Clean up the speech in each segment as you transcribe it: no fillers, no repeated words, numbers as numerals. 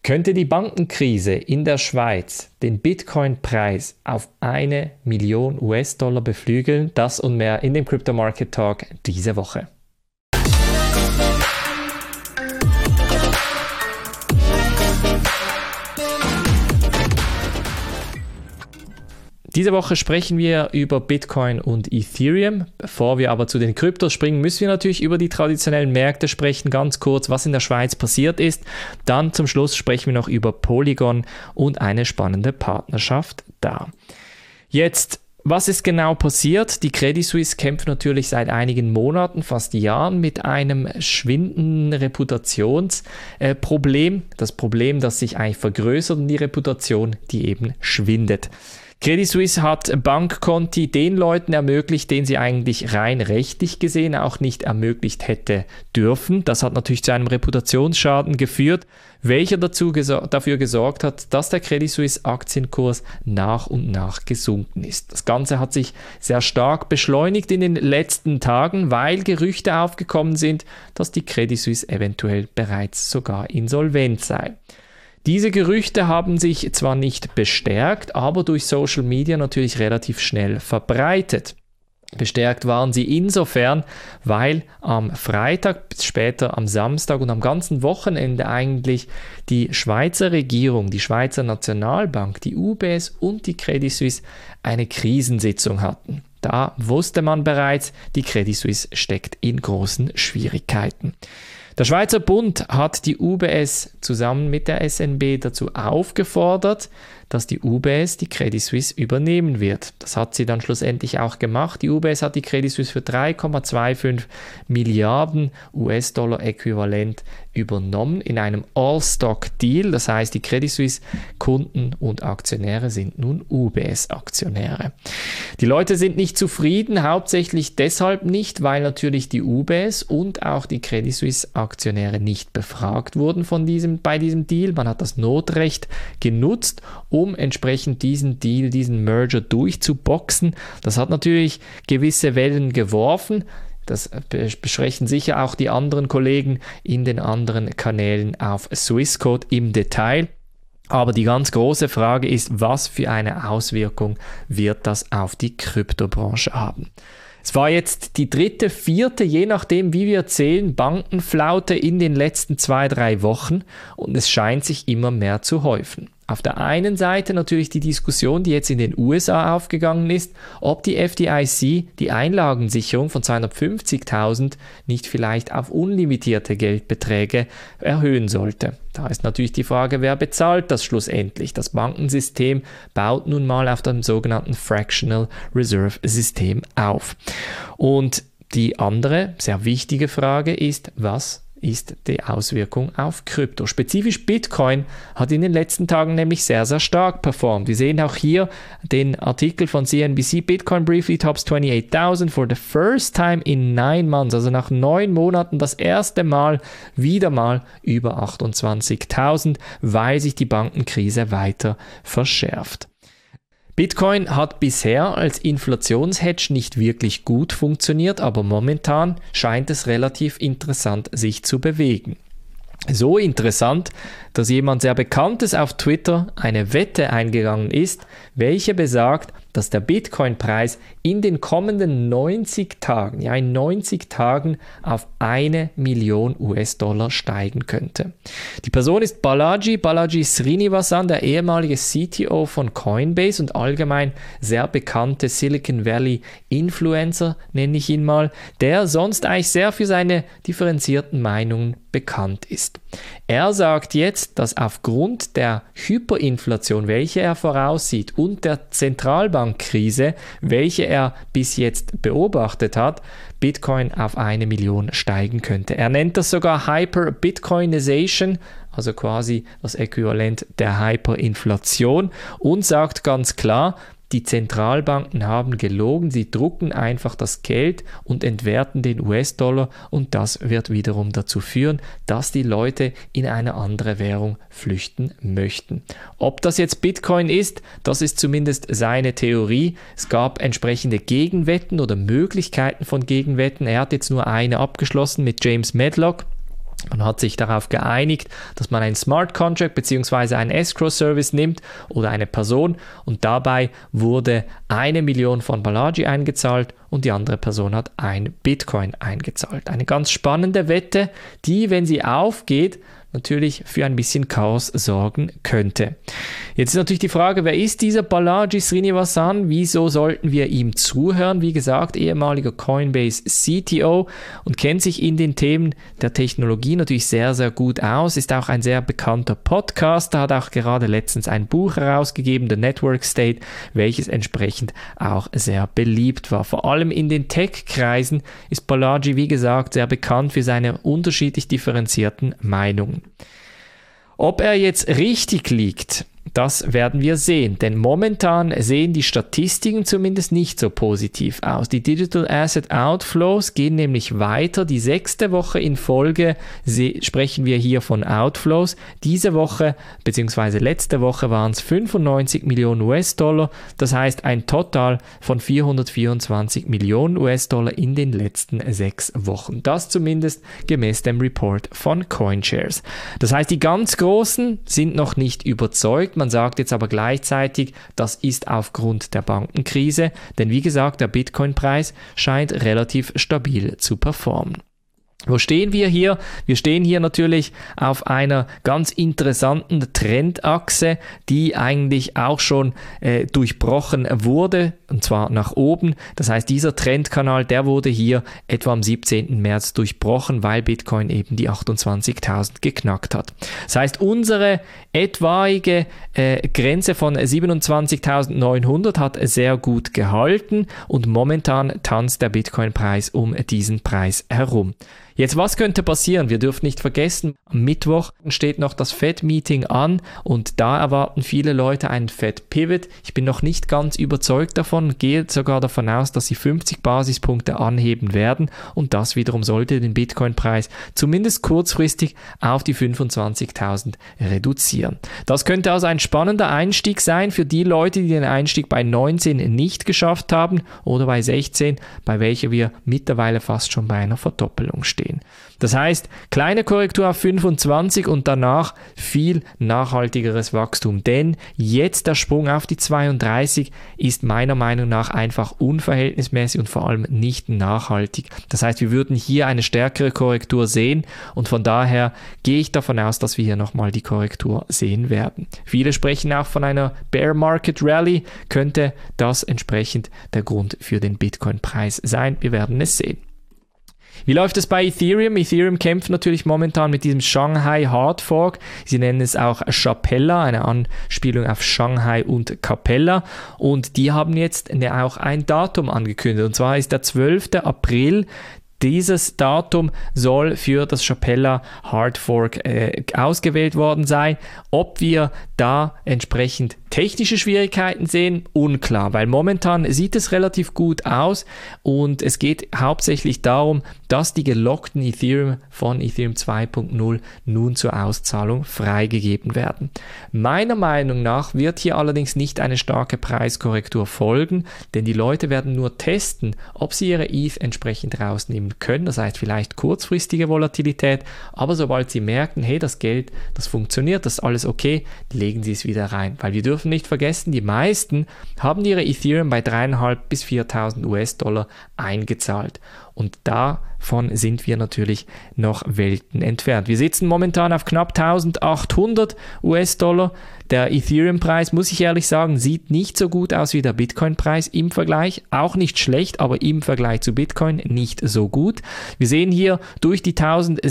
Könnte die Bankenkrise in der Schweiz den Bitcoin-Preis auf 1 Million US-Dollar beflügeln? Das und mehr in dem Crypto Market Talk diese Woche. Diese Woche sprechen wir über Bitcoin und Ethereum. Bevor wir aber zu den Kryptos springen, müssen wir natürlich über die traditionellen Märkte sprechen. Ganz kurz, was in der Schweiz passiert ist. Dann zum Schluss sprechen wir noch über Polygon und eine spannende Partnerschaft da. Jetzt, was ist genau passiert? Die Credit Suisse kämpft natürlich seit einigen Monaten, fast Jahren, mit einem schwindenden Reputationsproblem. Das Problem, das sich eigentlich vergrößert und die Reputation, die eben schwindet. Credit Suisse hat Bankkonti den Leuten ermöglicht, denen sie eigentlich rein rechtlich gesehen auch nicht ermöglicht hätte dürfen. Das hat natürlich zu einem Reputationsschaden geführt, welcher dafür gesorgt hat, dass der Credit Suisse Aktienkurs nach und nach gesunken ist. Das Ganze hat sich sehr stark beschleunigt in den letzten Tagen, weil Gerüchte aufgekommen sind, dass die Credit Suisse eventuell bereits sogar insolvent sei. Diese Gerüchte haben sich zwar nicht bestärkt, aber durch Social Media natürlich relativ schnell verbreitet. Bestärkt waren sie insofern, weil am Freitag, bis später am Samstag und am ganzen Wochenende eigentlich die Schweizer Regierung, die Schweizer Nationalbank, die UBS und die Credit Suisse eine Krisensitzung hatten. Da wusste man bereits, die Credit Suisse steckt in großen Schwierigkeiten. Der Schweizer Bund hat die UBS zusammen mit der SNB dazu aufgefordert, dass die UBS die Credit Suisse übernehmen wird. Das hat sie dann schlussendlich auch gemacht. Die UBS hat die Credit Suisse für 3,25 Milliarden US-Dollar äquivalent übernommen in einem All-Stock-Deal. Das heißt, die Credit Suisse Kunden und Aktionäre sind nun UBS-Aktionäre. Die Leute sind nicht zufrieden, hauptsächlich deshalb nicht, weil natürlich die UBS und auch die Credit Suisse Aktionäre nicht befragt wurden bei diesem Deal. Man hat das Notrecht genutzt, um entsprechend diesen Deal, diesen Merger durchzuboxen. Das hat natürlich gewisse Wellen geworfen. Das besprechen sicher auch die anderen Kollegen in den anderen Kanälen auf Swissquote im Detail. Aber die ganz große Frage ist, was für eine Auswirkung wird das auf die Kryptobranche haben? Es war jetzt die dritte, vierte, je nachdem wie wir zählen, Bankenflaute in den letzten 2-3 Wochen und es scheint sich immer mehr zu häufen. Auf der einen Seite natürlich die Diskussion, die jetzt in den USA aufgegangen ist, ob die FDIC die Einlagensicherung von 250.000 nicht vielleicht auf unlimitierte Geldbeträge erhöhen sollte. Da ist natürlich die Frage, wer bezahlt das schlussendlich? Das Bankensystem baut nun mal auf dem sogenannten Fractional Reserve System auf. Und die andere, sehr wichtige Frage ist, was ist die Auswirkung auf Krypto. Spezifisch Bitcoin hat in den letzten Tagen nämlich sehr, sehr stark performt. Wir sehen auch hier den Artikel von CNBC, Bitcoin briefly tops 28,000 for the first time in 9 months, also nach 9 Monaten das erste Mal wieder mal über 28.000, weil sich die Bankenkrise weiter verschärft. Bitcoin hat bisher als Inflationshedge nicht wirklich gut funktioniert, aber momentan scheint es relativ interessant sich zu bewegen. So interessant, dass jemand sehr Bekanntes auf Twitter eine Wette eingegangen ist, welche besagt, dass der Bitcoin-Preis in den kommenden 90 Tagen, ja in 90 Tagen auf 1 Million US-Dollar steigen könnte. Die Person ist Balaji Srinivasan, der ehemalige CTO von Coinbase und allgemein sehr bekannte Silicon Valley Influencer, nenne ich ihn mal, der sonst eigentlich sehr für seine differenzierten Meinungen bekannt ist. Er sagt jetzt, dass aufgrund der Hyperinflation, welche er voraussieht, und der Zentralbankkrise, welche er bis jetzt beobachtet hat, Bitcoin auf 1 Million steigen könnte. Er nennt das sogar Hyper-Bitcoinization, also quasi das Äquivalent der Hyperinflation, und sagt ganz klar, die Zentralbanken haben gelogen, sie drucken einfach das Geld und entwerten den US-Dollar und das wird wiederum dazu führen, dass die Leute in eine andere Währung flüchten möchten. Ob das jetzt Bitcoin ist, das ist zumindest seine Theorie. Es gab entsprechende Gegenwetten oder Möglichkeiten von Gegenwetten. Er hat jetzt nur eine abgeschlossen mit James Medlock. Man hat sich darauf geeinigt, dass man einen Smart Contract bzw. einen Escrow Service nimmt oder eine Person und dabei wurde 1 Million von Balaji eingezahlt und die andere Person hat 1 Bitcoin eingezahlt. Eine ganz spannende Wette, die, wenn sie aufgeht, natürlich für ein bisschen Chaos sorgen könnte. Jetzt ist natürlich die Frage, wer ist dieser Balaji Srinivasan? Wieso sollten wir ihm zuhören? Wie gesagt, ehemaliger Coinbase CTO und kennt sich in den Themen der Technologie natürlich sehr, sehr gut aus, ist auch ein sehr bekannter Podcaster, hat auch gerade letztens ein Buch herausgegeben, The Network State, welches entsprechend auch sehr beliebt war. Vor allem in den Tech-Kreisen ist Balaji, wie gesagt, sehr bekannt für seine unterschiedlich differenzierten Meinungen. Ob er jetzt richtig liegt, das werden wir sehen, denn momentan sehen die Statistiken zumindest nicht so positiv aus. Die Digital Asset Outflows gehen nämlich weiter. Die 6. Woche in Folge sprechen wir hier von Outflows. Diese Woche bzw. letzte Woche waren es 95 Millionen US-Dollar. Das heißt ein Total von 424 Millionen US-Dollar in den letzten 6 Wochen. Das zumindest gemäß dem Report von CoinShares. Das heißt, die ganz Großen sind noch nicht überzeugt. Man sagt jetzt aber gleichzeitig, das ist aufgrund der Bankenkrise, denn wie gesagt, der Bitcoin-Preis scheint relativ stabil zu performen. Wo stehen wir hier? Wir stehen hier natürlich auf einer ganz interessanten Trendachse, die eigentlich auch schon durchbrochen wurde, und zwar nach oben. Das heißt, dieser Trendkanal, der wurde hier etwa am 17. März durchbrochen, weil Bitcoin eben die 28.000 geknackt hat. Das heißt, unsere etwaige Grenze von 27.900 hat sehr gut gehalten und momentan tanzt der Bitcoin-Preis um diesen Preis herum. Jetzt, was könnte passieren? Wir dürfen nicht vergessen, am Mittwoch steht noch das Fed-Meeting an und da erwarten viele Leute einen Fed-Pivot. Ich bin noch nicht ganz überzeugt davon, gehe sogar davon aus, dass sie 50 Basispunkte anheben werden und das wiederum sollte den Bitcoin-Preis zumindest kurzfristig auf die 25.000 reduzieren. Das könnte also ein spannender Einstieg sein für die Leute, die den Einstieg bei 19 nicht geschafft haben oder bei 16, bei welcher wir mittlerweile fast schon bei einer Verdoppelung stehen. Das heißt, kleine Korrektur auf 25 und danach viel nachhaltigeres Wachstum, denn jetzt der Sprung auf die 32 ist meiner Meinung nach einfach unverhältnismäßig und vor allem nicht nachhaltig. Das heißt, wir würden hier eine stärkere Korrektur sehen und von daher gehe ich davon aus, dass wir hier nochmal die Korrektur sehen werden. Viele sprechen auch von einer Bear Market Rally, könnte das entsprechend der Grund für den Bitcoin-Preis sein. Wir werden es sehen. Wie läuft es bei Ethereum? Ethereum kämpft natürlich momentan mit diesem Shanghai Hard Fork. Sie nennen es auch Shapella, eine Anspielung auf Shanghai und Capella. Und die haben jetzt auch ein Datum angekündigt. Und zwar ist der 12. April. Dieses Datum soll für das Shapella Hard Fork ausgewählt worden sein. Ob wir da entsprechend technische Schwierigkeiten sehen, unklar, weil momentan sieht es relativ gut aus und es geht hauptsächlich darum, dass die gelockten Ethereum von Ethereum 2.0 nun zur Auszahlung freigegeben werden. Meiner Meinung nach wird hier allerdings nicht eine starke Preiskorrektur folgen, denn die Leute werden nur testen, ob sie ihre ETH entsprechend rausnehmen können, das heißt vielleicht kurzfristige Volatilität, aber sobald sie merken, hey, das Geld, das funktioniert, das ist alles okay, legen sie es wieder rein, weil wir dürfen nicht vergessen, die meisten haben ihre Ethereum bei 3.500 bis 4.000 US-Dollar eingezahlt und davon sind wir natürlich noch Welten entfernt. Wir sitzen momentan auf knapp 1.800 US-Dollar. Der Ethereum-Preis, muss ich ehrlich sagen, sieht nicht so gut aus wie der Bitcoin-Preis im Vergleich. Auch nicht schlecht, aber im Vergleich zu Bitcoin nicht so gut. Wir sehen hier durch die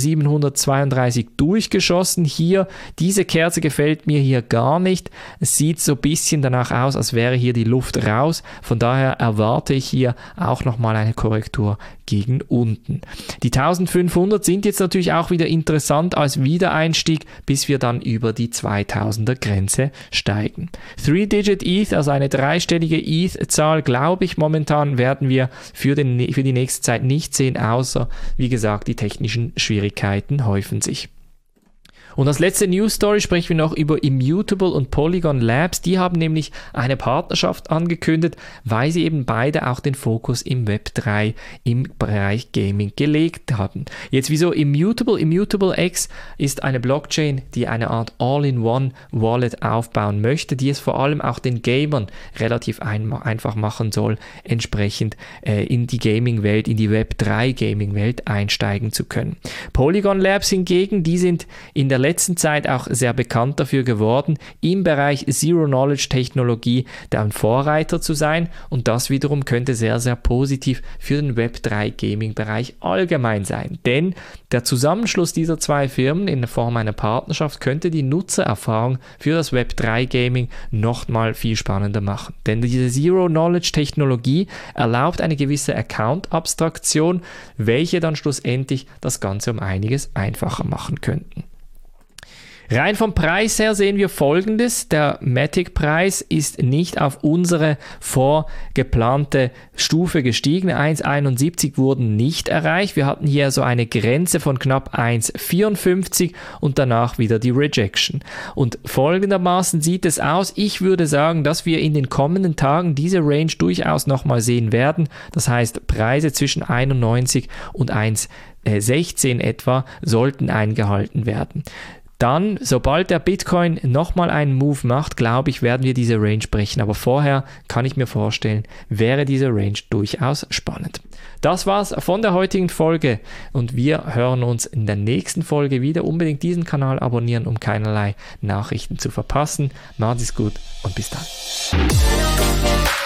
1.732 durchgeschossen. Hier, diese Kerze gefällt mir hier gar nicht. Es sieht so ein bisschen danach aus, als wäre hier die Luft raus. Von daher erwarte ich hier auch nochmal eine Korrektur gegen unten. Die 1.500 sind jetzt natürlich auch wieder interessant als Wiedereinstieg, bis wir dann über die 2.000er Grenze steigen. 3-Digit ETH, also eine dreistellige ETH-Zahl, glaube ich, momentan werden wir für die nächste Zeit nicht sehen, außer, wie gesagt, die technischen Schwierigkeiten häufen sich. Und als letzte News Story sprechen wir noch über Immutable und Polygon Labs. Die haben nämlich eine Partnerschaft angekündigt, weil sie eben beide auch den Fokus im Web 3 im Bereich Gaming gelegt haben. Jetzt wieso Immutable? Immutable X ist eine Blockchain, die eine Art All-in-One-Wallet aufbauen möchte, die es vor allem auch den Gamern relativ einfach machen soll, entsprechend in die Gaming-Welt, in die Web 3 Gaming-Welt einsteigen zu können. Polygon Labs hingegen, die sind in der letzten Zeit auch sehr bekannt dafür geworden, im Bereich Zero-Knowledge-Technologie der Vorreiter zu sein, und das wiederum könnte sehr, sehr positiv für den Web3-Gaming-Bereich allgemein sein. Denn der Zusammenschluss dieser zwei Firmen in Form einer Partnerschaft könnte die Nutzererfahrung für das Web3-Gaming nochmal viel spannender machen. Denn diese Zero-Knowledge-Technologie erlaubt eine gewisse Account-Abstraktion, welche dann schlussendlich das Ganze um einiges einfacher machen könnten. Rein vom Preis her sehen wir Folgendes: Der Matic-Preis ist nicht auf unsere vorgeplante Stufe gestiegen. 1,71 wurden nicht erreicht. Wir hatten hier so eine Grenze von knapp 1,54 und danach wieder die Rejection. Und folgendermaßen sieht es aus. Ich würde sagen, dass wir in den kommenden Tagen diese Range durchaus nochmal sehen werden. Das heißt, Preise zwischen 91 und 1,16 etwa sollten eingehalten werden. Dann, sobald der Bitcoin nochmal einen Move macht, glaube ich, werden wir diese Range brechen. Aber vorher kann ich mir vorstellen, wäre diese Range durchaus spannend. Das war's von der heutigen Folge und wir hören uns in der nächsten Folge wieder. Unbedingt diesen Kanal abonnieren, um keinerlei Nachrichten zu verpassen. Macht es gut und bis dann.